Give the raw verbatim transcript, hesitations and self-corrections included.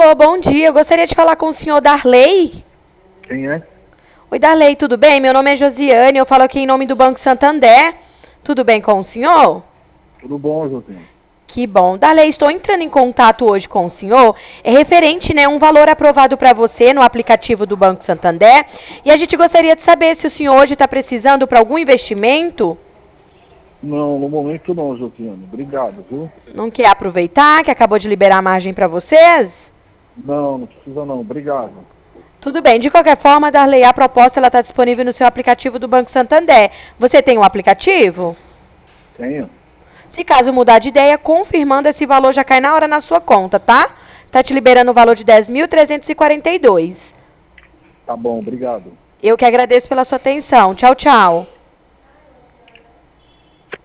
Alô, bom dia. Eu gostaria de falar com o senhor Darley. Quem é? Oi, Darley, tudo bem? Meu nome é Josiane, eu falo aqui em nome do Banco Santander. Tudo bem com o senhor? Tudo bom, Josinho? Que bom. Darley, estou entrando em contato hoje com o senhor. É referente, né, um valor aprovado para você no aplicativo do Banco Santander. E a gente gostaria de saber se o senhor hoje está precisando para algum investimento. Não, no momento não, Josiane. Obrigado, viu? Não quer aproveitar, que acabou de liberar a margem para vocês? Não, não precisa não. Obrigado. Tudo bem. De qualquer forma, Darley, a proposta está disponível no seu aplicativo do Banco Santander. Você tem o aplicativo? Tenho. Se caso mudar de ideia, confirmando esse valor já cai na hora na sua conta, tá? Tá te liberando o valor de dez mil trezentos e quarenta e dois. Tá bom, obrigado. Eu que agradeço pela sua atenção. Tchau, tchau.